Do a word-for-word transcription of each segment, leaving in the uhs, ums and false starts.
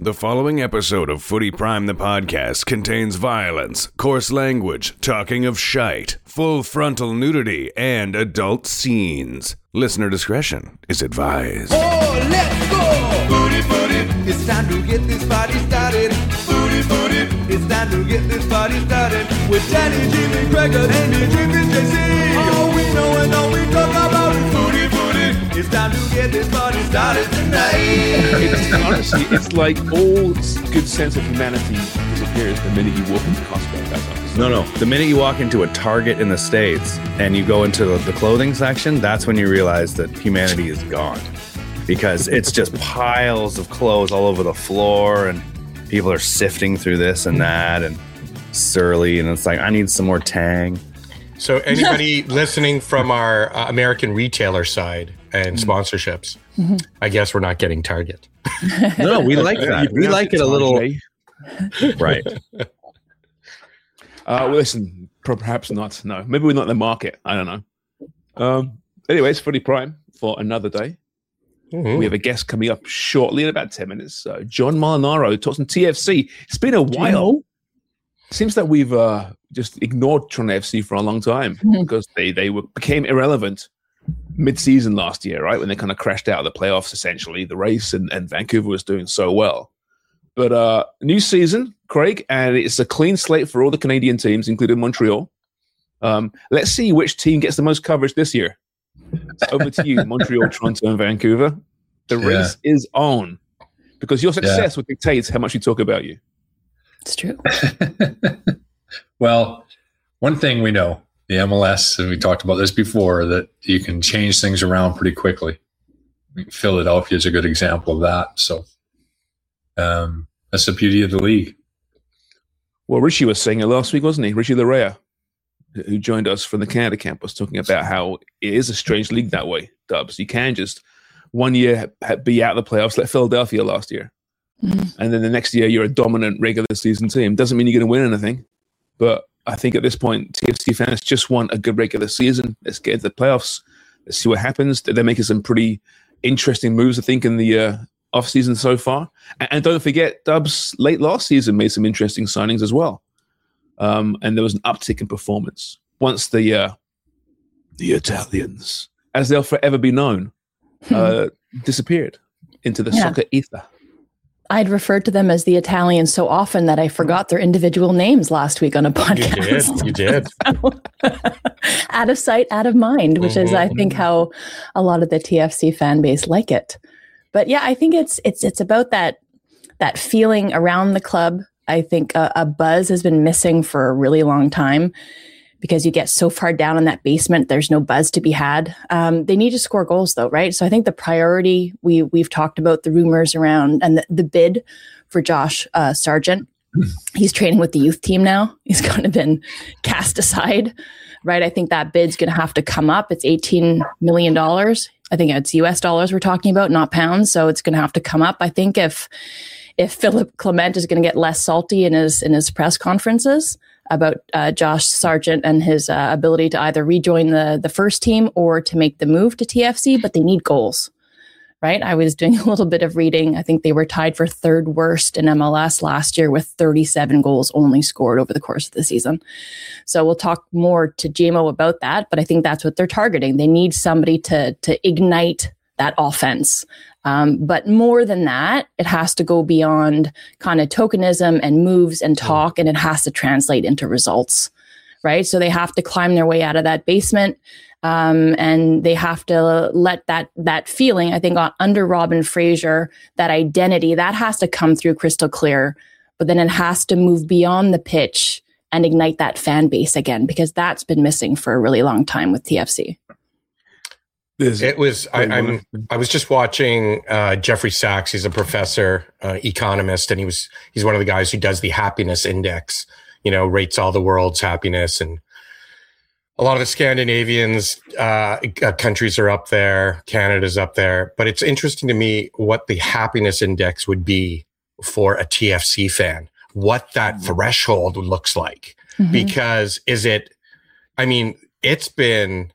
The following episode of Footy Prime the podcast contains violence, coarse language, talking of shite, full frontal nudity, and adult scenes. Listener discretion is advised. Oh, let's go! Footy, footy, it's time to get this party started. Footy, footy, it's time to get this party started. With Danny, Jimmy, Gregor, Andy, Jimmy, J C. All we know and all we talk about is footy, footy. It's time to get this party started tonight. It's, honestly, it's like all good sense of humanity disappears the minute you walk into Costco. That's honestly. No, no. The minute you walk into a Target in the States and you go into the, the clothing section, that's when you realize that humanity is gone. Because it's just piles of clothes all over the floor and people are sifting through this and that and surly. And it's like, I need some more Tang. So anybody listening from our uh, American retailer side and sponsorships, mm-hmm. I guess we're not getting Target. No, we like that. We like it a little. Right. Uh, well, listen, perhaps not. No, maybe we're not in the market. I don't know. Um, anyways, Footy Prime for another day. Mm-hmm. We have a guest coming up shortly in about ten minutes. Uh, John Molinaro talks on T F C. It's been a while. Seems that we've uh, just ignored Toronto F C for a long time mm-hmm. because they, they were, became irrelevant mid-season last year, right? When they kind of crashed out of the playoffs, essentially. The race and, and Vancouver was doing so well. But uh, new season, Craig, and it's a clean slate for all the Canadian teams, including Montreal. Um, let's see which team gets the most coverage this year. Over to you, Montreal, Toronto, and Vancouver. The race yeah. is on because your success yeah. will dictate how much we talk about you. It's true. Well, one thing we know, the M L S, and we talked about this before, that you can change things around pretty quickly. Philadelphia is a good example of that. So um, that's the beauty of the league. Well, Richie was saying it last week, wasn't he? Richie Larea, who joined us from the Canada campus, talking about how it is a strange league that way, Dubs. You can just one year be out of the playoffs, like Philadelphia last year. Mm-hmm. And then the next year, you're a dominant regular season team. Doesn't mean you're going to win anything. But I think at this point, T F C fans just want a good regular season. Let's get into the playoffs. Let's see what happens. They're making some pretty interesting moves, I think, in the uh, offseason so far. And, and don't forget, Dubs late last season made some interesting signings as well. Um, and there was an uptick in performance once the uh, the Italians, as they'll forever be known, uh, disappeared into the yeah. soccer ether. I'd referred to them as the Italians so often that I forgot their individual names last week on a podcast. You did. You did. Out of sight, out of mind, which mm-hmm. is, I think, how a lot of the T F C fan base like it. But yeah, I think it's it's it's about that that feeling around the club. I think a, a buzz has been missing for a really long time because you get so far down in that basement, there's no buzz to be had. Um, they need to score goals, though, right? So I think the priority, we, we've talked about the rumors around and the, the bid for Josh uh, Sargent. He's training with the youth team now. He's kind of been cast aside, right? I think that bid's going to have to come up. It's eighteen million dollars. I think it's U S dollars we're talking about, not pounds. So it's going to have to come up. I think if if Philip Clement is going to get less salty in his in his press conferences about uh, Josh Sargent and his uh, ability to either rejoin the the first team or to make the move to T F C, but they need goals, right? I was doing a little bit of reading. I think they were tied for third worst in M L S last year with thirty-seven goals only scored over the course of the season. So we'll talk more to J M O about that, but I think that's what they're targeting. They need somebody to to ignite that offense. Um, but more than that, it has to go beyond kind of tokenism and moves and talk, and it has to translate into results, right? So they have to climb their way out of that basement, um, and they have to let that that feeling, I think, on, under Robin Fraser, that identity, that has to come through crystal clear, but then it has to move beyond the pitch and ignite that fan base again, because that's been missing for a really long time with T F C. It was. I, I'm. I was just watching uh, Jeffrey Sachs. He's a professor, uh, economist, and he was. He's one of the guys who does the happiness index. You know, rates all the world's happiness, and a lot of the Scandinavians uh, countries are up there. Canada's up there, but it's interesting to me what the happiness index would be for a T F C fan. What that mm-hmm. threshold looks like, mm-hmm. because is it? I mean, it's been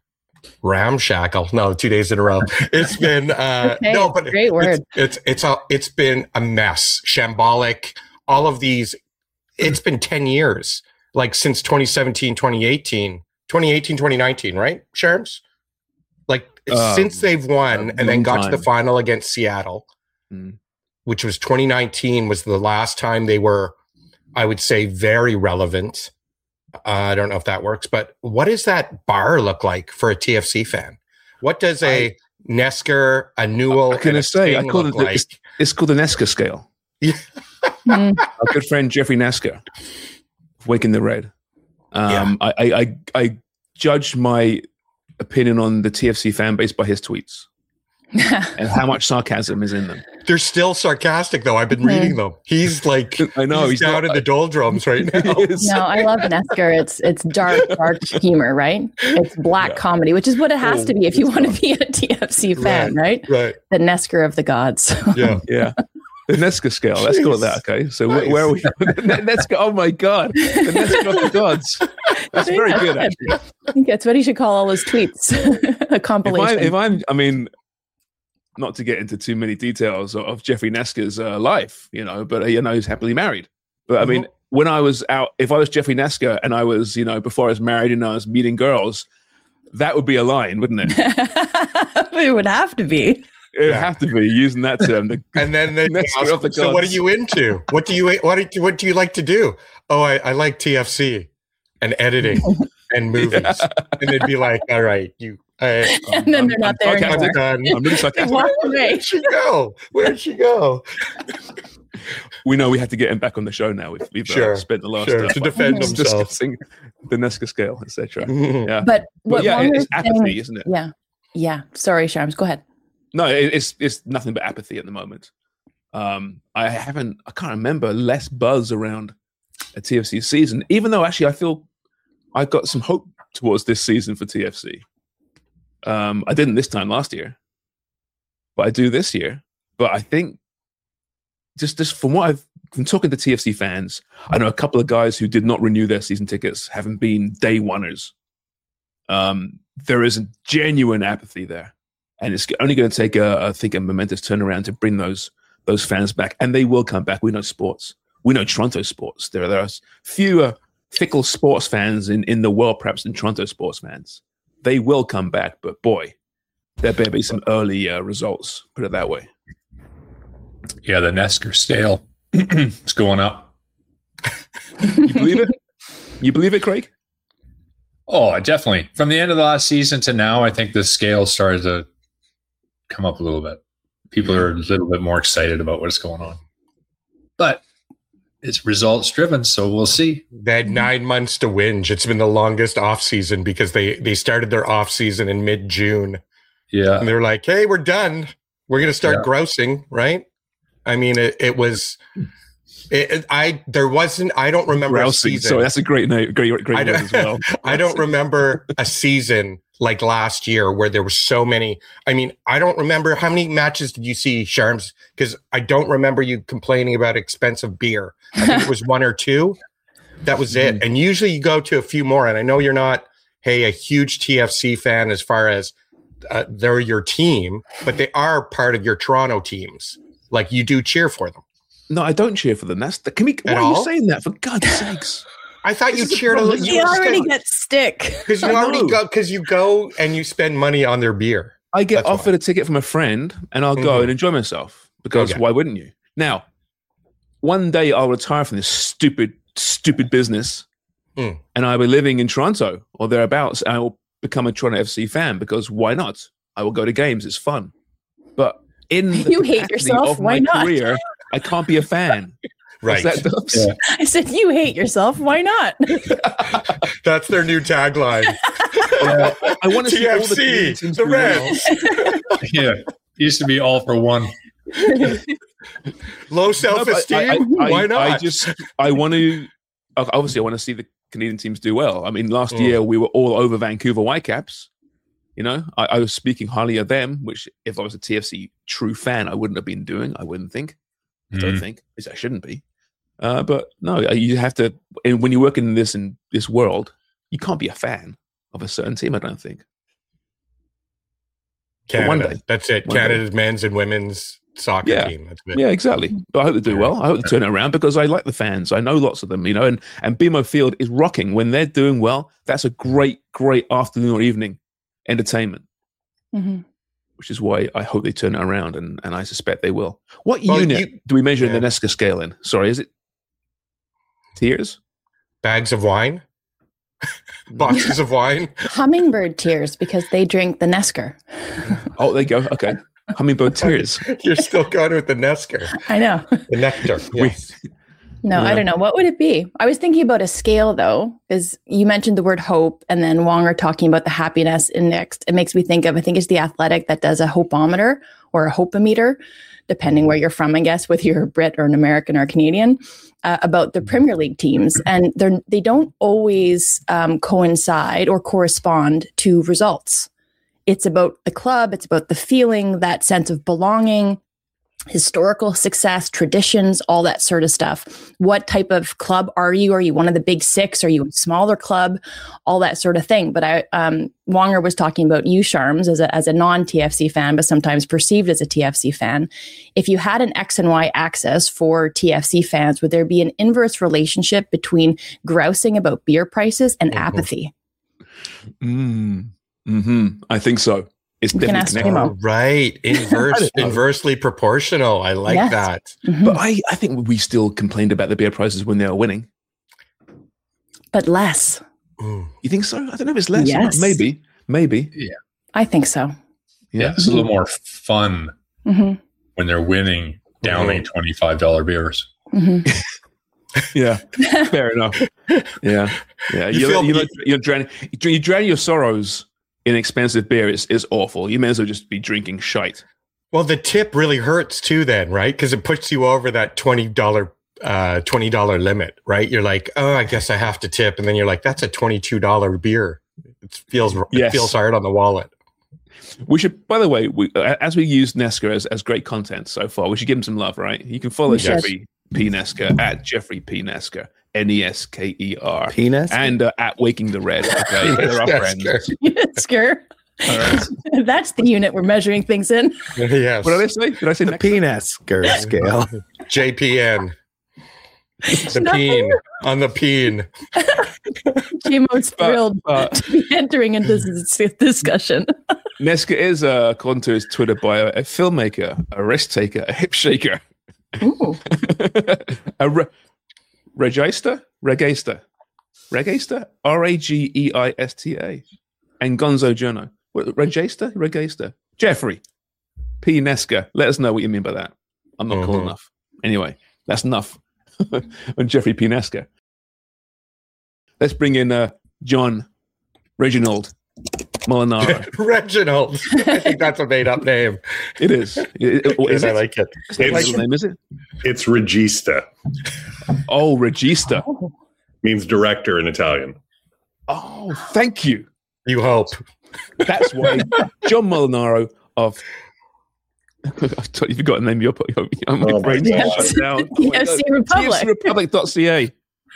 ramshackle. No, two days in a row. It's been uh, okay, no, but great word. It's it's it's a it's been a mess, shambolic. All of these. It's been ten years, like since twenty seventeen, twenty eighteen, twenty eighteen, twenty nineteen, right, Sharms? Like um, since they've won and then got time. to the final against Seattle, mm. which was twenty nineteen, was the last time they were, I would say, very relevant. Uh, I don't know if that works, but what does that bar look like for a T F C fan? What does a I, Nesker, a Newell, I can say I call it the, like? it's, it's called the Nesker scale. Yeah. Our good friend Jeffrey Nesker, Waking the Red. Um, yeah. I, I I judge my opinion on the T F C fan base by his tweets and how much sarcasm is in them. They're still sarcastic, though. I've been mm-hmm. reading them. He's like, I know he's, he's down not, in the doldrums right now. No, I love Nesker. It's it's dark, dark humor, right? It's black yeah. comedy, which is what it has oh, to be if you want to be a T F C fan, right? Right. right. The Nesker of the gods. Yeah, yeah. The Nesker scale. Let's call it that. Okay. So nice. where are we? Nesker. Oh my God. The Nesker of the gods. That's very good. Actually. I think that's what he should call all his tweets. A compilation. If, I, if I'm, I mean, not to get into too many details of, of Jeffrey Nesker's uh, life, you know, but uh, you know he's happily married. But I mean, mm-hmm. when I was out, if I was Jeffrey Nesker and I was, you know, before I was married and I was meeting girls, that would be a line, wouldn't it? It would have to be. It'd yeah. have to be using that term. The, and then they ask, the so what are you into? What do you what do you, what do you like to do? Oh, I, I like T F C and editing and movies. Yeah. And they'd be like, all right, you. I, and then I'm, they're not I'm there anymore. Done. I'm really sarcastic. Where'd she go? Where'd she go? We know we have to get him back on the show now. We've, we've sure. uh, spent the last sure. uh, to defend himself, discussing the Nesker scale, et cetera. Yeah, but, but yeah, it, it's apathy, saying, isn't it? Yeah, yeah. Sorry, Sharms, go ahead. No, it, it's it's nothing but apathy at the moment. Um, I haven't, I can't remember less buzz around a T F C season. Even though actually I feel I've got some hope towards this season for T F C. Um, I didn't this time last year, but I do this year. But I think just just from what I've been talking to T F C fans, I know a couple of guys who did not renew their season tickets, having been day oneers. Um, there is a genuine apathy there, and it's only going to take a, I think, a momentous turnaround to bring those those fans back, and they will come back. We know sports. We know Toronto sports. There, there are fewer fickle sports fans in, in the world, perhaps, than Toronto sports fans. They will come back, but boy, there better be some early uh, results. Put it that way. Yeah, the Nesker scale is going up. You believe it? You believe it, Craig? Oh, definitely. From the end of the last season to now, I think the scale started to come up a little bit. People are a little bit more excited about what's going on. But it's results driven, so we'll see. They had nine months to whinge. It's been the longest off season because they they started their off season in mid June. Yeah, and they're like, "Hey, we're done. We're going to start yeah. grousing." Right? I mean, it, it was. It, it, I there wasn't. I don't remember grousing. A season. So that's a great name. Great, great name as well. I don't remember a season like last year where there were so many. I mean, I don't remember how many matches did you see, Sharms? Because I don't remember you complaining about expensive beer. I think it was one or two. That was it. And usually you go to a few more. And I know you're not, hey, a huge T F C fan as far as uh, they're your team, but they are part of your Toronto teams. Like you do cheer for them. No, I don't cheer for them. That's the, can we, why At are all? you saying that? For God's sakes. I thought you cheered a little. You already get stick because you already go because you go and you spend money on their beer. I get That's offered why. a ticket from a friend, and I'll mm-hmm. go and enjoy myself because okay. why wouldn't you? Now, one day I'll retire from this stupid, stupid business, mm. and I'll be living in Toronto or thereabouts, and I will become a Toronto F C fan because why not? I will go to games; it's fun. But in the you hate yourself. Of why my not? Career, I can't be a fan. Right. That, yeah. I said, you hate yourself. Why not? That's their new tagline. uh, I want to see all the, the Reds. Yeah. Used to be all for one. Low self-esteem? No, I, I, Why not? I just, I want to, obviously, I want to see the Canadian teams do well. I mean, last mm. year we were all over Vancouver Whitecaps. You know, I, I was speaking highly of them, which if I was a T F C true fan, I wouldn't have been doing, I wouldn't think. I don't mm. think, because I shouldn't be. Uh, but no, you have to. And when you work in this in this world, you can't be a fan of a certain team. I don't think. Canada. One day. That's it. One Canada's day. men's and women's soccer Yeah. team. That's it. Yeah, exactly. But I hope they do well. I hope they turn it around because I like the fans. I know lots of them, you know, and, and B M O Field is rocking. When they're doing well, that's a great, great afternoon or evening entertainment, Mm-hmm. which is why I hope they turn it around, and, and I suspect they will. What Well, unit you- do we measure yeah. the Nesca scale in? Sorry, is it tiers? Bags of wine, boxes of wine. Hummingbird tears because they drink the Nesker. Oh, there you go. Okay. Hummingbird tears. You're still going with the Nesker, I know. the nectar. Yes. No, Yeah. I don't know. What would it be? I was thinking about a scale though, because you mentioned the word hope and then Wonger talking about the happiness index. It makes me think of, I think it's the Athletic that does a hopeometer or a hopeometer, depending where you're from, I guess, whether you're a Brit or an American or a Canadian, uh, about the Premier League teams. And they're, they don't always um, coincide or correspond to results. It's about the club. It's about the feeling, that sense of belonging, historical success, traditions, all that sort of stuff. What type of club are you? Are you one of the big six? Are you a smaller club? All that sort of thing. But I, um, Wonger was talking about you, Sharms, as a, as a non-T F C fan, but sometimes perceived as a T F C fan. If you had an X and Y axis for T F C fans, would there be an inverse relationship between grousing about beer prices and Mhm. apathy? Mm. Hmm. I think so. It's We can definitely ask connected. Timo. Oh, right. Inverse, know. inversely proportional. I like Yes. that. Mhm. But I, I think we still complained about the beer prices when they were winning. But less. Mm. You think so? I don't know if it's less. or not. Yes. Maybe. Maybe. I think so. Yeah, it's a little more fun hmm when they're winning, downing twenty-five dollar beers. hmm Yeah. Fair enough. Yeah. Yeah. You You feel- you know, you're drowning, you drown your sorrows in expensive beer. It's, it's awful. You may as well just be drinking shite. Well, the tip really hurts too, then, right? Because it puts you over that twenty dollar uh, twenty dollar limit, right? You're like, oh, I guess I have to tip, and then you're like, that's a twenty-two dollar beer. It feels Yes. it feels hard on the wallet. We should, by the way, we, as we use Nesca as, as great content so far, we should give him some love, right? You can follow We should. Jeffrey P. Nesca at Jeffrey P. Nesca, N E S K E R, Penis? and uh, at Waking the Red. Okay, they're our friends. Scare. All right. That's the unit we're measuring things in. Yes. What did I say? Did I say The next? penis girl scale. J P N. The Nothing. peen on the peen. J-Mo's thrilled uh, to be entering into this discussion. Nesca is, uh, according to his Twitter bio, a filmmaker, a risk taker, a hip shaker, Ooh. a re- register, register, register, R A G E I S T A, and Gonzo Journo. What, register, register. Jeffrey P. Nesca. Let us know what you mean by that. I'm not cool Mhm. enough. Anyway, that's enough on Jeffrey P. Nesca. Let's bring in uh, John Reginald Molinaro. Reginald. I think that's a made up name. It is. It- it- is I it? like it. Is that It's- his name, is it? It's regista. Oh, Regista. Means director in Italian. Oh, thank you. You hope. That's why John Molinaro of. I've totally forgotten the name. Your, your, your, my Oh my brain's God. shut down. T F C Republic. T F C Republic dot C A.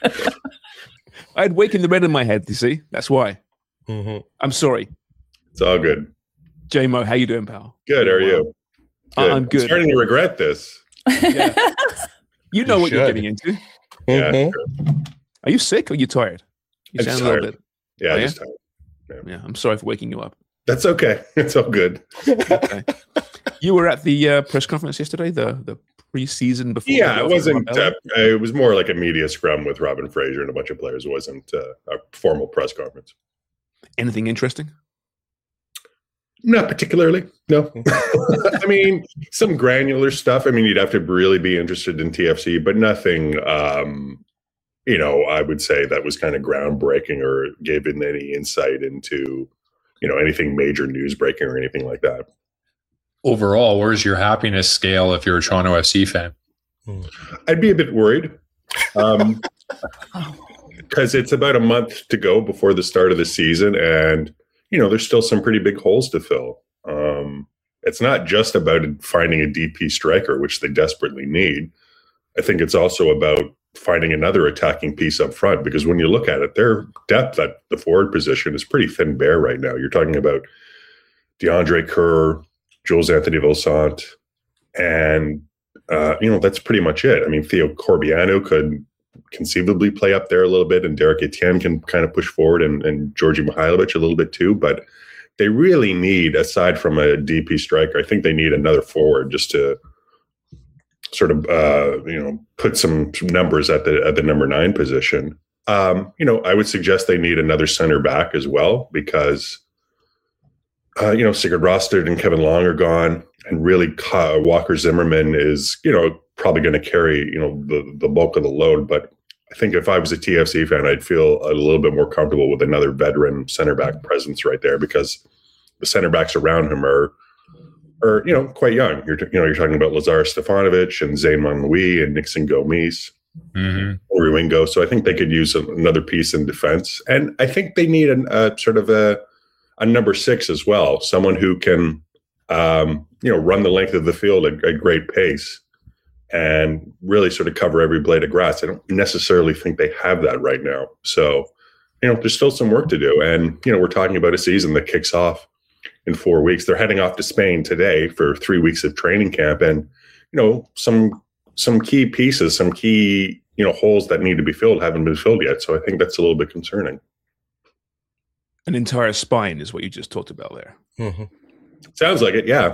I had Waking the Red in my head, you see? That's why. Mhm. I'm sorry. It's all good. J-Mo, how you doing, pal? Good. How are you? I- I'm good. starting to regret this. Yeah. You know You what you're should. getting into. Yeah. Mhm. sure. Are you sick or are you tired? You I'm sound just a little tired. bit. Yeah. Oh, I yeah? just tired. Yeah, I'm sorry for waking you up. That's okay. It's all good. Okay. You were at the uh, press conference yesterday, the the preseason before. Yeah, the it wasn't. Robert Uh, it was more like a media scrum with Robin Fraser and a bunch of players. It wasn't uh, a formal press conference. Anything interesting? Not particularly. No. I mean, some granular stuff. I mean, you'd have to really be interested in T F C, but nothing. Um, you know, I would say that was kind of groundbreaking or gave in any insight into, you know, anything major news breaking or anything like that. Overall, where's your happiness scale if you're a Toronto F C fan? I'd be a bit worried um, because it's about a month to go before the start of the season, and you know there's still some pretty big holes to fill. Um, it's not just about finding a D P striker, which they desperately need. I think it's also about finding another attacking piece up front, because when you look at it, their depth at the forward position is pretty thin bare right now. You're talking about DeAndre Kerr, Jules Anthony Vilsaint, and uh, you know, that's pretty much it. I mean, Theo Corbiano could conceivably play up there a little bit, and Derek Etienne can kind of push forward, and, and Georgi Mihailovic a little bit too. But they really need, aside from a D P striker, I think they need another forward just to sort of uh, you know, put some, some numbers at the at the number nine position. Um, you know, I would suggest they need another center back as well, because uh, you know, Sigurd Rostad and Kevin Long are gone, and really uh, Walker Zimmerman is, you know, probably going to carry, you know, the the bulk of the load. But I think if I was a T F C fan, I'd feel a little bit more comfortable with another veteran center back presence right there, because the center backs around him are, are you know, quite young. You're, you know, you're talking about Lazar Stefanovic and Zane Monlouis and Nixon Gomes, mm-hmm. or Wingo. So I think they could use another piece in defense. And I think they need an, a sort of a, a number six as well, someone who can, um, you know, run the length of the field at a great pace and really sort of cover every blade of grass. I don't necessarily think they have that right now. So, you know, there's still some work to do. And, you know, we're talking about a season that kicks off in four weeks. They're heading off to Spain today for three weeks of training camp. And, you know, some some key pieces, some key, you know, holes that need to be filled haven't been filled yet. So I think that's a little bit concerning. An entire spine is what you just talked about there. Mm-hmm. Sounds like it, yeah.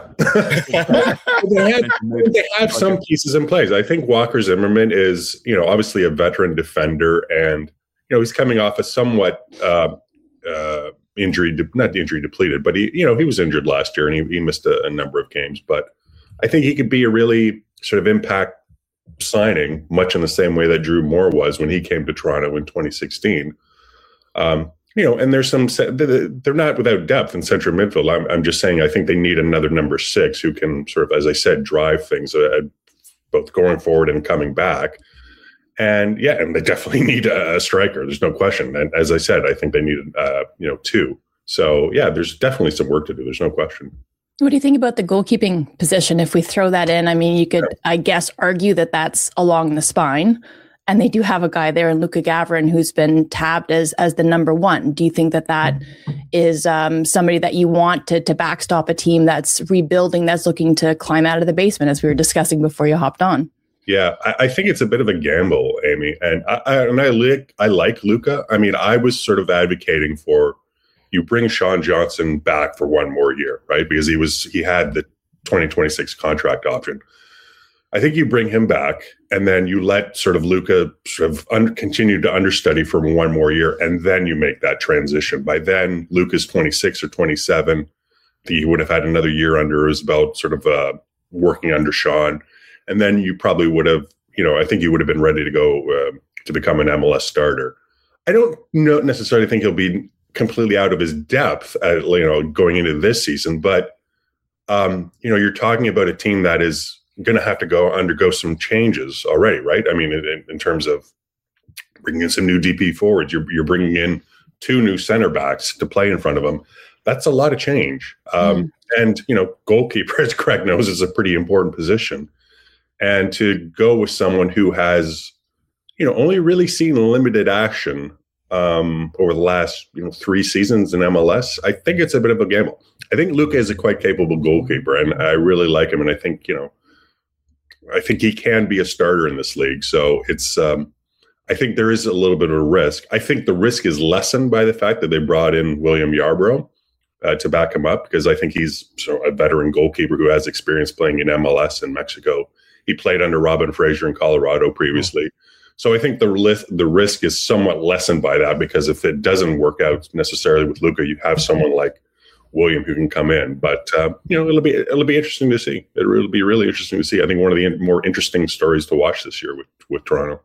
they, have, they have some pieces in place. I think Walker Zimmerman is, you know, obviously a veteran defender, and, you know, he's coming off a somewhat uh, uh, injury, de- not injury depleted, but he, you know, he was injured last year and he, he missed a, a number of games. But I think he could be a really sort of impact signing, much in the same way that Drew Moore was when he came to Toronto in twenty sixteen. Um, You know, and there's some, they're not without depth in central midfield. I'm, I'm just saying, I think they need another number six who can sort of, as I said, drive things, uh, both going forward and coming back. And yeah, and they definitely need a, a striker. There's no question. And as I said, I think they need, uh, you know, two. So yeah, there's definitely some work to do. There's no question. What do you think about the goalkeeping position? If we throw that in, I mean, you could, yeah. I guess, argue that that's along the spine. And they do have a guy there in Luca Gavrin who's been tabbed as as the number one. Do you think that that is um, somebody that you want to to backstop a team that's rebuilding, that's looking to climb out of the basement, as we were discussing before you hopped on? Yeah, I, I think it's a bit of a gamble, Amy. And I, I and I like I like Luca. I mean, I was sort of advocating for you bring Sean Johnson back for one more year, right? Because he was he had the twenty twenty-six contract option. I think you bring him back, and then you let sort of Luca sort of un- continue to understudy for one more year, and then you make that transition. By then, Luca's twenty-six or twenty-seven. He would have had another year under his belt, sort of uh, working under Sean. And then you probably would have, you know, I think he would have been ready to go uh, to become an M L S starter. I don't know, necessarily think he'll be completely out of his depth, uh, you know, going into this season. But, um, you know, you're talking about a team that is going to have to go undergo some changes already, right? I mean, in, in terms of bringing in some new D P forwards, you're, you're bringing in two new center backs to play in front of them. That's a lot of change. Um, mm. And, you know, goalkeeper, as Craig knows, is a pretty important position. And to go with someone who has, you know, only really seen limited action um, over the last, you know, three seasons in M L S, I think it's a bit of a gamble. I think Luca is a quite capable goalkeeper, and I really like him. And I think, you know, I think he can be a starter in this league. So it's, um, I think there is a little bit of a risk. I think the risk is lessened by the fact that they brought in William Yarbrough uh, to back him up, because I think he's so a veteran goalkeeper who has experience playing in M L S in Mexico. He played under Robin Fraser in Colorado previously. So I think the risk, the risk is somewhat lessened by that, because if it doesn't work out necessarily with Luca, you have someone like William who can come in. But uh, you know, it'll be it'll be interesting to see. It'll be really interesting to see. I think one of the in- more interesting stories to watch this year with with Toronto.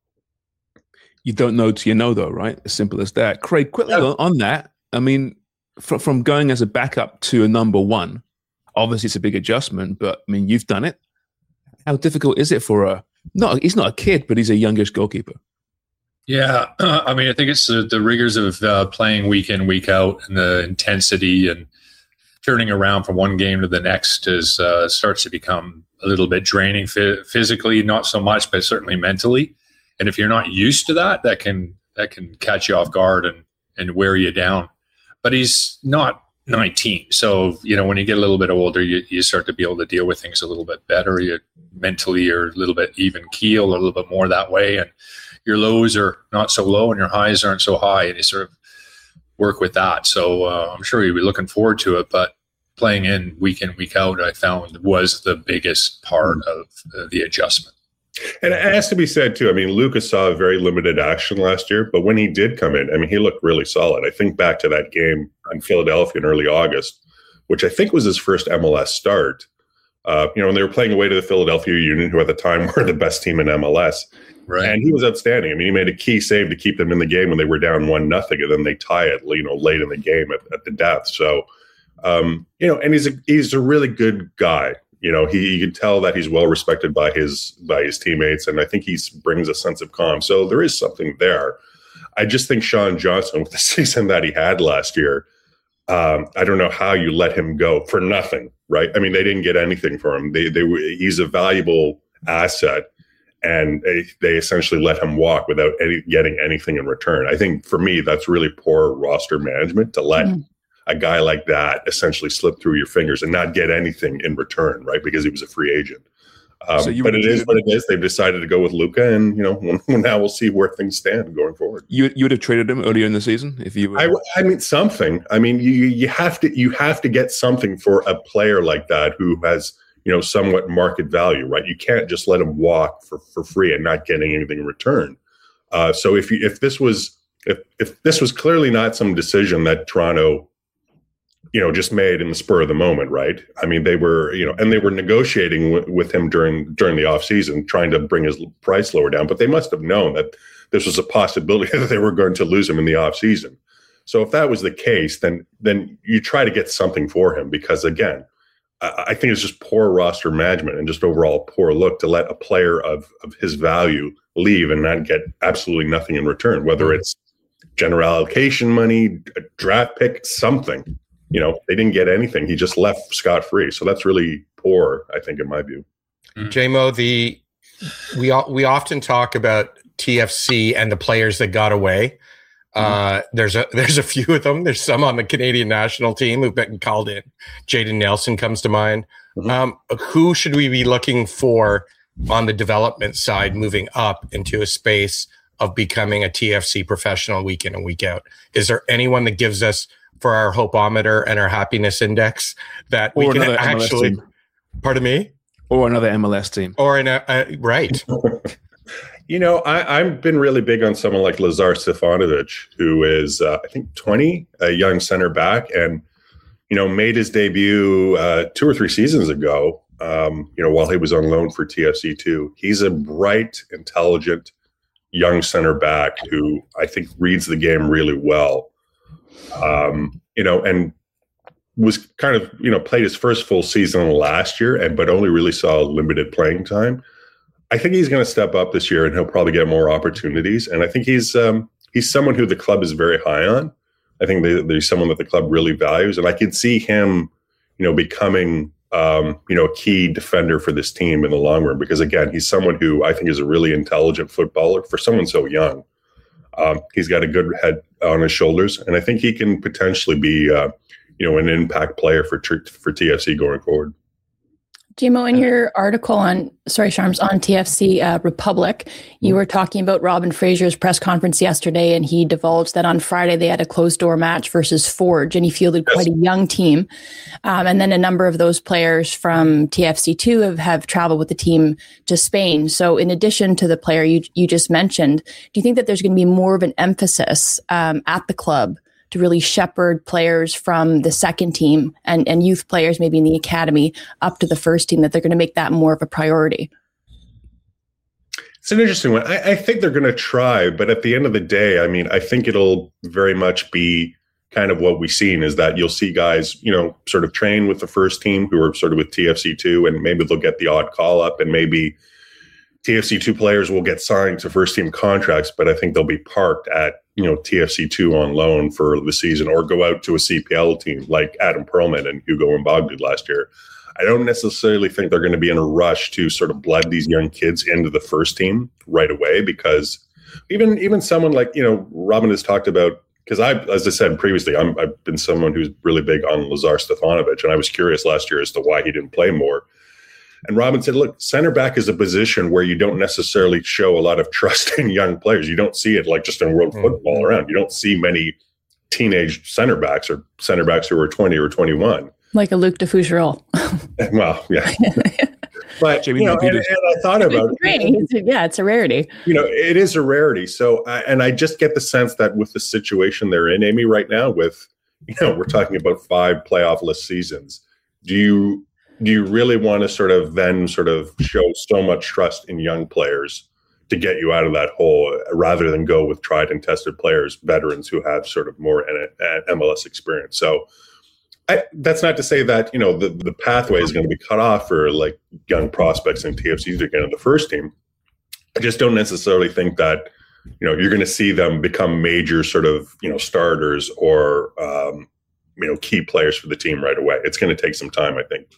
You don't know till you know, though, right? As simple as that. Craig, quickly yeah. on that. I mean, fr- from going as a backup to a number one, obviously it's a big adjustment. But I mean, you've done it. How difficult is it for a not? He's not a kid, but he's a youngish goalkeeper. Yeah, uh, I mean, I think it's the, the rigors of uh, playing week in, week out, and the intensity and turning around from one game to the next is uh, starts to become a little bit draining f- physically, not so much, but certainly mentally. And if you're not used to that, that can that can catch you off guard and and wear you down. But he's not nineteen. So, you know, when you get a little bit older, you, you start to be able to deal with things a little bit better. You mentally you're a little bit even keel, a little bit more that way. And your lows are not so low and your highs aren't so high. And you sort of work with that. So uh, I'm sure you'll be looking forward to it. But playing in week in, week out, I found was the biggest part of uh, the adjustment. And it has to be said, too, I mean, Lucas saw very limited action last year, but when he did come in, I mean, he looked really solid. I think back to that game in Philadelphia in early August, which I think was his first M L S start. Uh, you know, when they were playing away to the Philadelphia Union, who at the time were the best team in M L S. Right. And he was outstanding. I mean, he made a key save to keep them in the game when they were down one nothing, and then they tie it, you know, late in the game at, at the death. So, um, you know, and he's a he's a really good guy. You know, he you can tell that he's well respected by his by his teammates, and I think he brings a sense of calm. So there is something there. I just think Sean Johnson, with the season that he had last year, um, I don't know how you let him go for nothing, right? I mean, they didn't get anything for him. They they he's a valuable asset, and they, they essentially let him walk without any, getting anything in return. I think for me, that's really poor roster management to let. Mm. a guy like that essentially slip through your fingers and not get anything in return, right? Because he was a free agent. Um, so but it is what it is. They've decided to go with Luka, and you know now we'll see where things stand going forward. You you would have traded him earlier in the season if you. Were... I, I mean something. I mean you you have to you have to get something for a player like that who has you know somewhat market value, right? You can't just let him walk for, for free and not getting anything in return. Uh, so if you if this was if if this was clearly not some decision that Toronto. you know, just made in the spur of the moment, right? I mean, they were, you know, and they were negotiating w- with him during during the off season, trying to bring his price lower down. But they must have known that this was a possibility that they were going to lose him in the off season. So if that was the case, then then you try to get something for him, because again, I, I think it's just poor roster management and just overall poor look to let a player of of his value leave and not get absolutely nothing in return, whether it's general allocation money, a draft pick, something. You know, they didn't get anything. He just left scot-free. So that's really poor, I think, in my view. Mm-hmm. J-Mo, the we we often talk about T F C and the players that got away. Mm-hmm. Uh, there's a there's a few of them. There's some on the Canadian national team who've been called in. Jaden Nelson comes to mind. Mm-hmm. Um, who should we be looking for on the development side moving up into a space of becoming a T F C professional week in and week out? Is there anyone that gives us for our hopeometer and our happiness index that we or can actually, M L S team. Pardon me? Or another M L S team. Or in a, uh, right. You know, I, I've been really big on someone like Lazar Stefanovic, who is, uh, I think, twenty, a young center back, and, you know, made his debut uh, two or three seasons ago, um, you know, while he was on loan for T F C two. He's a bright, intelligent, young center back who I think reads the game really well. Um, you know, and was kind of, you know, played his first full season last year, and but only really saw limited playing time. I think he's going to step up this year, and he'll probably get more opportunities. And I think he's um, he's someone who the club is very high on. I think they, there's someone that the club really values, and I could see him, you know, becoming um, you know, a key defender for this team in the long run. Because again, he's someone who I think is a really intelligent footballer for someone so young. Um, he's got a good head on his shoulders, and I think he can potentially be, uh, you know, an impact player for for T F C going forward. J-Mo, in your article on, sorry, Sharms, on T F C uh, Republic, you were talking about Robin Fraser's press conference yesterday, and he divulged that on Friday they had a closed-door match versus Forge, and he fielded yes. quite a young team. Um, and then a number of those players from T F C two have, have traveled with the team to Spain. So in addition to the player you, you just mentioned, do you think that there's going to be more of an emphasis um, at the club to really shepherd players from the second team and, and youth players maybe in the academy up to the first team, that they're going to make that more of a priority? It's an interesting one. I, I think they're going to try, but at the end of the day, I mean, I think it'll very much be kind of what we've seen, is that you'll see guys, you know, sort of train with the first team who are sort of with T F C two, and maybe they'll get the odd call up, and maybe T F C two players will get signed to first team contracts, but I think they'll be parked at, you know, T F C two on loan for the season, or go out to a C P L team like Adam Perlman and Hugo Mbog did last year. I don't necessarily think they're going to be in a rush to sort of blood these young kids into the first team right away, because even even someone like, you know, Robin has talked about because I, as I said previously, I'm, I've been someone who's really big on Lazar Stefanovic, and I was curious last year as to why he didn't play more. And Robin said, look, center back is a position where you don't necessarily show a lot of trust in young players. You don't see it like just in world mm-hmm. football around. You don't see many teenage center backs or center backs who are twenty or twenty-one. Like a Luc de Fougerolles. Well, yeah. But, you know, and, and I thought about it. Yeah, it's a rarity. You know, it is a rarity. So, I, and I just get the sense that with the situation they're in, Amy, right now with, you know, we're talking about five playoff-less seasons. Do you do you really want to sort of then sort of show so much trust in young players to get you out of that hole rather than go with tried and tested players, veterans who have sort of more M L S experience? So, I, that's not to say that, you know, the, the pathway is going to be cut off for like young prospects and T F Cs to get on the first team. I just don't necessarily think that, you know, you're going to see them become major sort of, you know, starters or, um, you know, key players for the team right away. It's going to take some time, I think.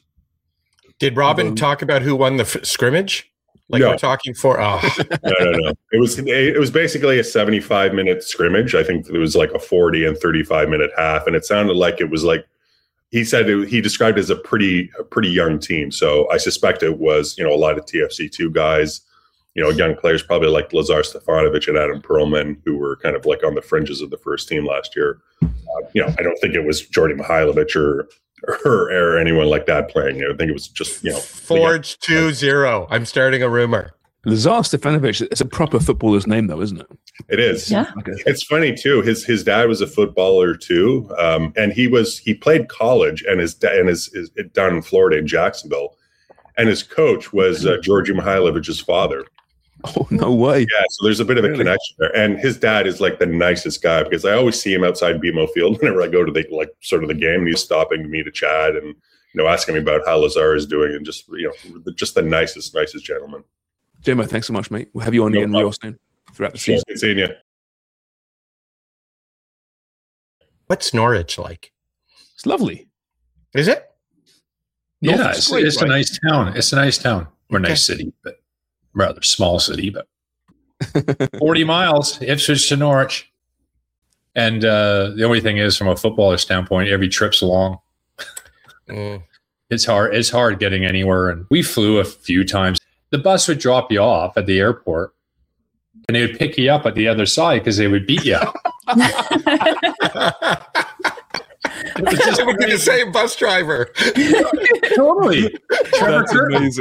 Did Robin um, talk about who won the f- scrimmage? Like no. we're talking for, oh. no, no, no. It was, it was basically a seventy-five minute scrimmage. I think it was like a forty and thirty-five minute half. And it sounded like it was like, he said it, he described it as a pretty a pretty young team. So I suspect it was, you know, a lot of T F C two guys, you know, young players, probably like Lazar Stefanovic and Adam Perlman, who were kind of like on the fringes of the first team last year. Uh, you know, I don't think it was Jordy Mihailovic or, or or anyone like that playing. I think it was just, you know. Forge two zero. I'm starting a rumor. Lazar Stefanovic, it's a proper footballer's name, though, isn't it? It is. Yeah. Okay. It's funny too. His his dad was a footballer too, um, and he was he played college and his da- and his, his down in Florida in Jacksonville, and his coach was uh, Georgi Mihailovic's father. Oh no way! Yeah, so there's a bit of a really? connection there, and his dad is like the nicest guy because I always see him outside B M O Field whenever I go to the like sort of the game, and he's stopping me to chat and you know asking me about how Lazar is doing, and just you know just the nicest nicest gentleman. J-Mo, thanks so much, mate. We'll have you on no again real soon throughout the season. Good seeing you. What's Norwich like? It's lovely. Is it? Yeah, Norfolk's it's, great, it's right? a nice town. It's a nice town. Or okay. nice city, but rather small city, but forty miles, Ipswich to Norwich. And uh, the only thing is, from a footballer standpoint, every trip's long. mm. It's hard. It's hard getting anywhere. And we flew a few times. The bus would drop you off at the airport, and they would pick you up at the other side because they would beat you. It was just would be the same bus driver. Totally. Trevor That's Curtin. amazing.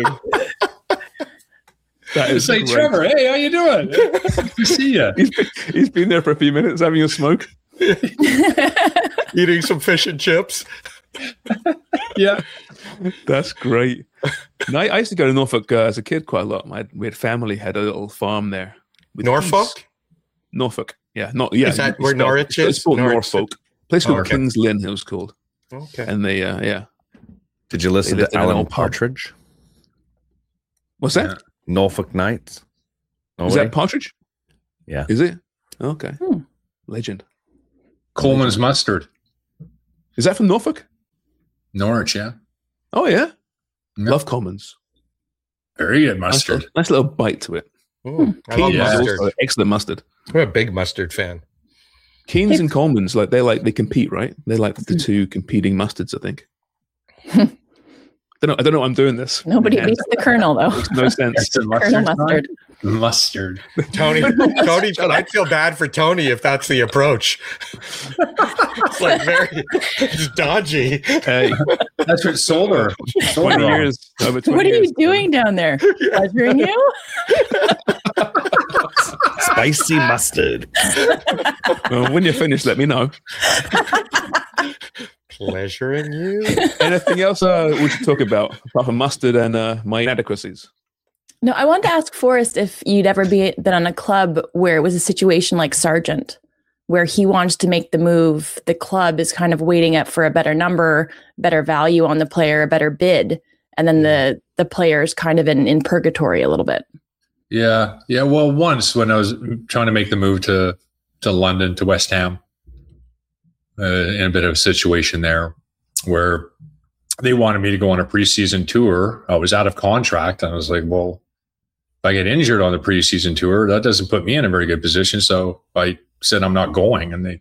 That is say, Trevor, hey, how you doing? Good to see you. He's been, he's been there for a few minutes having a smoke. Eating some fish and chips. Yeah. That's great. No, I, I used to go to Norfolk uh, as a kid quite a lot. My we had family had a little farm there. Norfolk? Geese. Norfolk. Yeah. Not yeah. Is that where Norwich is? It's called Norwich. Norfolk. A place called oh, okay. Kings Lynn, it was called. Okay. And they uh, yeah. Did you listen they to Alan Partridge? What's that? Yeah. Norfolk Nights. Nobody? Is that Partridge? Yeah. Is it? Okay. Hmm. Legend. Coleman's Mustard. Is that from Norfolk? Norwich, yeah. Oh, yeah. yeah. Love Coleman's. Very good mustard. Nice, nice little bite to it. Mm, I love yeah. mustard. Also excellent mustard. I'm a big mustard fan. Keen's and Coleman's, like they like they compete, right? They're like the two competing mustards, I think. I don't know. I don't know. Why I'm doing this. Nobody beats the Colonel, though. Makes no sense. Colonel Mustard. Mustard. Tony, Tony, I'd feel bad for Tony if that's the approach. It's like very, it's dodgy. Hey, that's what Solar. twenty years. Over twenty what are years. you doing down there? Pleasuring you? Spicy mustard. Well, when you're finished, let me know. Pleasuring you. Anything else uh, we should talk about apart from mustard and uh, my inadequacies? No, I wanted to ask Forrest if you'd ever be, been on a club where it was a situation like Sargent, where he wants to make the move. The club is kind of waiting up for a better number, better value on the player, a better bid. And then the, the player is kind of in, in purgatory a little bit. Yeah. Yeah. Well, once when I was trying to make the move to, to London, to West Ham, uh, in a bit of a situation there where they wanted me to go on a preseason tour. I was out of contract. And I was like, well, if I get injured on the preseason tour, that doesn't put me in a very good position. So I said, I'm not going. And they,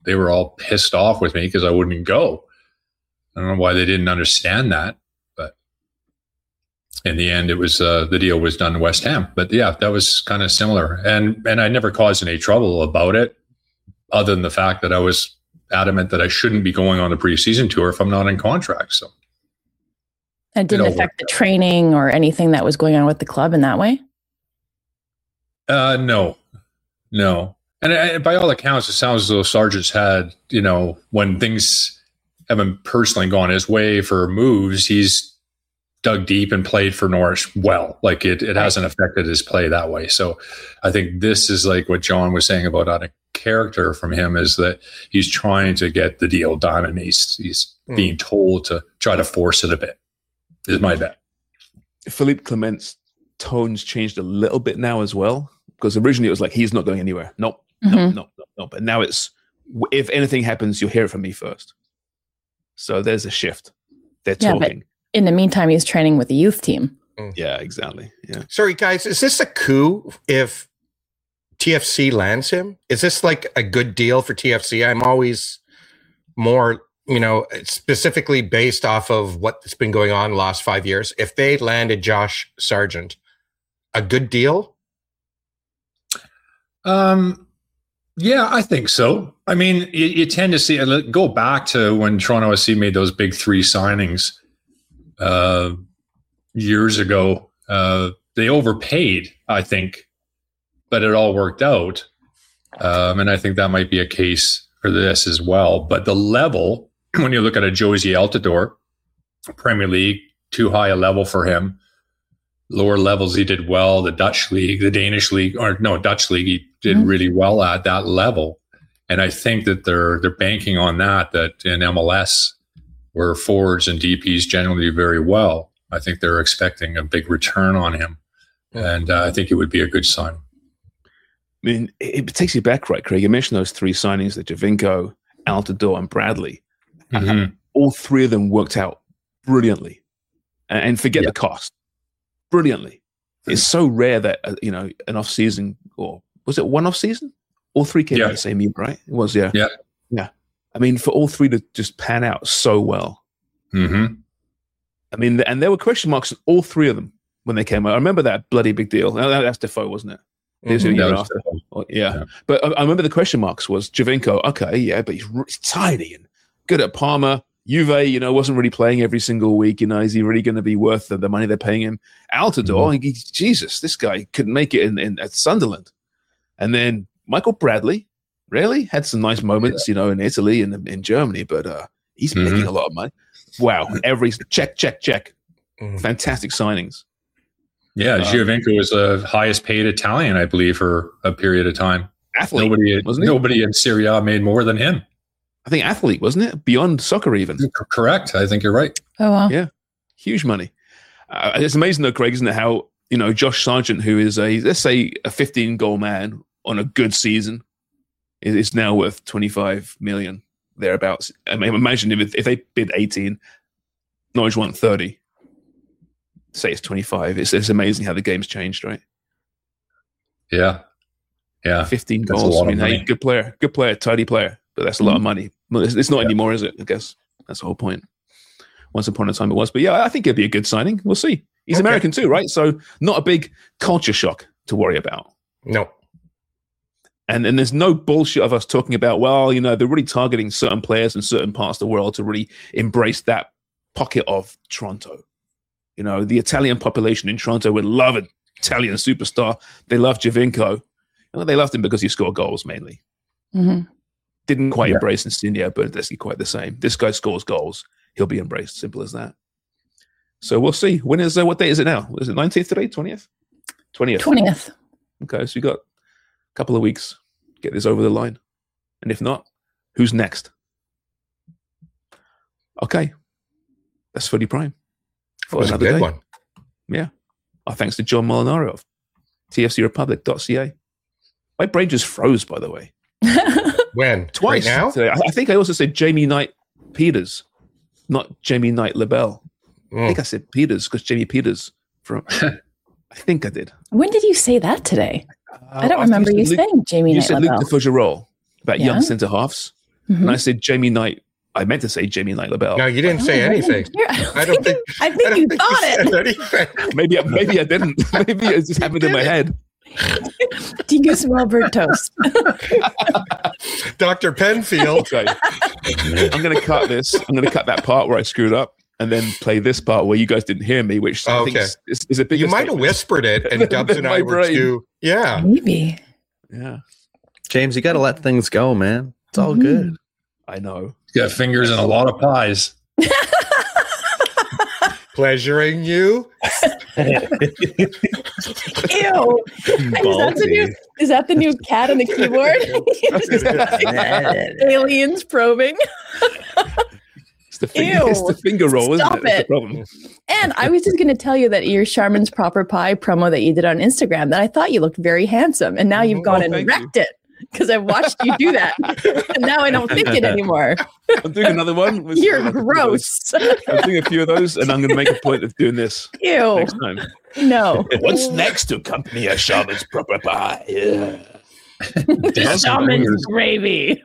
they were all pissed off with me because I wouldn't go. I don't know why they didn't understand that, but in the end, it was uh, the deal was done to West Ham. But yeah, that was kind of similar, and and I never caused any trouble about it, other than the fact that I was adamant that I shouldn't be going on the preseason tour if I'm not in contract. So it didn't affect the training or anything that was going on with the club in that way. Uh, no, no, and I, by all accounts, it sounds as though Sargent's had, you know, when things haven't personally gone his way for moves, he's dug deep and played for Norwich well. Like it, it hasn't affected his play that way. So I think this is like what John was saying about out of character from him, is that he's trying to get the deal done and he's he's mm. being told to try to force it a bit, is my bet. Philippe Clement's tones changed a little bit now as well, because originally it was like, he's not going anywhere. Nope, mm-hmm. no, no, no, no. But now it's, if anything happens, you'll hear it from me first. So there's a shift. They're yeah, talking. But in the meantime, he's training with the youth team. Mm. Yeah, exactly. Yeah. Sorry, guys. Is this a coup if T F C lands him? Is this like a good deal for T F C? I'm always more, you know, specifically based off of what's been going on the last five years. If they landed Josh Sargent, a good deal? Um. Yeah, I think so. I mean, you, you tend to see, go back to when Toronto F C made those big three signings uh, years ago. Uh, they overpaid, I think, but it all worked out. Um, and I think that might be a case for this as well. But the level, when you look at a Josie Altidore, Premier League, too high a level for him. Lower levels, he did well. The Dutch league, the Danish league, or no, Dutch league, he did mm-hmm. really well at that level. And I think that they're they're banking on that, that in M L S, where forwards and D Ps generally do very well, I think they're expecting a big return on him. And uh, I think it would be a good sign. I mean, it, it takes you back, right, Craig? You mentioned those three signings, the Javinko, Altidore, and Bradley. Mm-hmm. And all three of them worked out brilliantly. And, and forget yeah. the cost. Brilliantly. It's so rare that, uh, you know, an off season, or was it one off season? All three came yeah. out the same year, right? It was, yeah. Yeah. Yeah. I mean, for all three to just pan out so well. Mm-hmm. I mean, and there were question marks in all three of them when they came out. I remember that bloody big deal. That's Defoe, wasn't it? Mm-hmm. Year after. Oh, yeah. yeah. But I, I remember the question marks was Javinko, okay, yeah, but he's, he's tiny and good at Parma. Juve, you know, wasn't really playing every single week. You know, is he really going to be worth the, the money they're paying him? Altidore, mm-hmm. he, Jesus, this guy couldn't make it in, in at Sunderland. And then Michael Bradley, really had some nice moments, yeah. you know, in Italy and in Germany, but uh, he's mm-hmm. making a lot of money. Wow, every check, check, check, mm-hmm. fantastic signings. Yeah, uh, Giovinco was the highest paid Italian, I believe, for a period of time. Athlete, nobody, wasn't he? Nobody in Serie A made more than him. I think athlete, wasn't it? Beyond soccer, even. Correct. I think you're right. Oh, wow. Yeah. Huge money. Uh, it's amazing, though, Craig, isn't it? How, you know, Josh Sargent, who is a, let's say, a fifteen goal man on a good season, is, is now worth twenty-five million thereabouts. I mean, imagine if, if they bid eighteen, Norwich want thirty. Say it's twenty-five. It's, it's amazing how the game's changed, right? Yeah. Yeah. fifteen that's goals. I mean, hey, good player, good player, tidy player, but that's a lot of money. It's, it's not yeah. anymore, is it? I guess that's the whole point. Once upon a time it was. But yeah, I think it'd be a good signing. We'll see. He's okay. American too, right? So not a big culture shock to worry about. No. And and there's no bullshit of us talking about, well, you know, they're really targeting certain players in certain parts of the world to really embrace that pocket of Toronto. You know, the Italian population in Toronto would love an Italian superstar. They love Giovinco. And they loved him because he scored goals mainly. Mm-hmm. Didn't quite yeah. embrace Insigne, but that's quite the same. This guy scores goals. He'll be embraced. Simple as that. So we'll see. When is uh, what date is it now? Is it nineteenth today? twentieth? twentieth. twentieth. Okay, so we got a couple of weeks. Get this over the line. And if not, who's next? Okay. That's Footy Prime. That was a good day. one. Yeah. Our thanks to John Molinaro of T F C Republic dot C A. My brain just froze, by the way. When? Twice. Right now? Today. I think I also said Jamie Knight Peters, not Jamie Knight LaBelle. Mm. I think I said Peters because Jamie Peters from. I think I did. When did you say that today? Uh, I don't remember you Luke, saying Jamie you Knight said LaBelle. Luke de Fougerolles about yeah. young centre halves. Mhm. And I said Jamie Knight. I meant to say Jamie Knight LaBelle. No, you didn't say Oh, anything. I I don't think. I think I don't you think thought said it. anything. Maybe, maybe I didn't. Maybe it just happened in my head. Do you smell burnt toast? Doctor Penfield. Okay. I'm going to cut this. I'm going to cut that part where I screwed up and then play this part where you guys didn't hear me, which I Oh, think okay. is, is, is a big You might have whispered it, and Dubs and My I were brain. too. Yeah. Maybe. Yeah, James, you got to let things go, man. It's all Mhm. good. I know. He's got fingers in a lot of pies. Pleasuring you. Ew. Is that, the new, is that the new cat on the keyboard? Aliens probing. It's the finger, Ew. it's the finger roll, isn't Stop it? That's it. the problem. And I was just going to tell you that your Charmin's Proper Pie promo that you did on Instagram, that I thought you looked very handsome. And now you've gone Oh, and thank wrecked it because I've watched you do that. And now I don't think it anymore. I'm doing another one. with- You're like a few of gross. those. I'm doing a few of those, and I'm going to make a point of doing this Ew. next time. No. What's next to accompany a shaman's proper pie? Yeah. Dancing Shaman's fingers. gravy.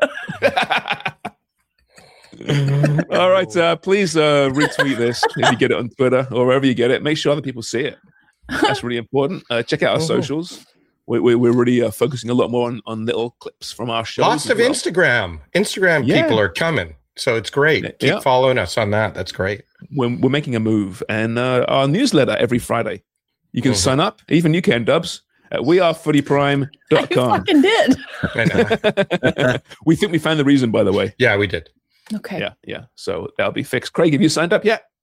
All right. Uh, please uh, retweet this if you get it on Twitter or wherever you get it. Make sure other people see it. That's really important. Uh, check out our socials. We, we, we're really uh, focusing a lot more on, on little clips from our shows. Lots as of well. Instagram. Instagram Yeah. people are coming. So it's great. Keep Yeah. following us on that. That's great. We're, we're making a move. And uh, our newsletter every Friday. You can Mhm. sign up. Even you can, Dubs, at we are footy prime dot I com. fucking did. I know. We think we found the reason, by the way. Yeah, we did. Okay. Yeah, yeah. So that'll be fixed. Craig, have you signed up yet?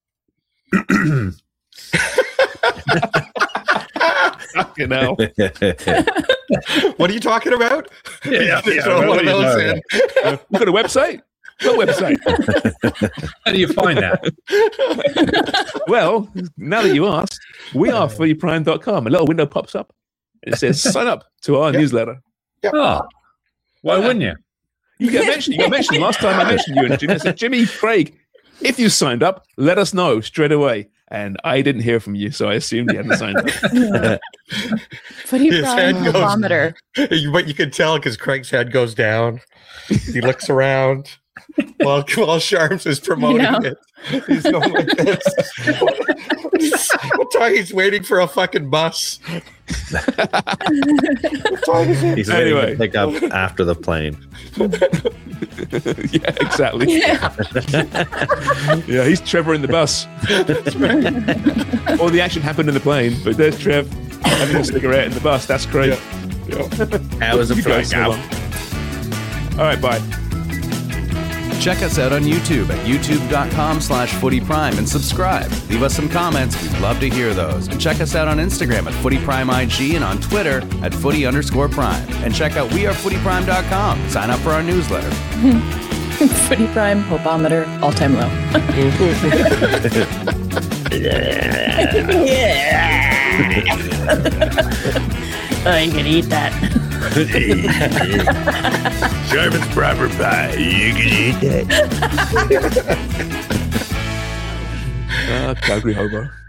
Fucking hell. What are you talking about? Yeah, Just yeah, throw what one are of you those talking in. You got a website? What website? How do you find that? Well, now that you asked, we are footy prime dot com. A little window pops up. It says sign up to our Yeah. newsletter. Oh, why wouldn't you? You got mentioned. You got mentioned last time. I mentioned you and Jimmy. I said, Jimmy, Craig, if you signed up, let us know straight away. And I didn't hear from you, so I assumed you hadn't signed up. Footy His Prime head goes- Barometer. But you can tell because Craig's head goes down. He looks around while, while Sharms is promoting I know. it. He's going like this. What time he's waiting for a fucking bus? What time is it? He's Anyway. anyway. to pick up after the plane. Yeah, exactly. Yeah. Yeah, he's Trevor in the bus. All the action happened in the plane, but there's Trev having a cigarette in the bus. That's great. That was a You guys flag so out. long. All right, bye. Check us out on YouTube at youtube.com slash footyprime and subscribe. Leave us some comments. We'd love to hear those. And check us out on Instagram at footyprimeig and on Twitter at footy underscore prime. And check out we are footy prime dot com. Sign up for our newsletter. Footy Prime Hopometer all time low. Oh, you can eat that. Sharpen's proper pie. You can eat that. Uh, Calgary Hobo.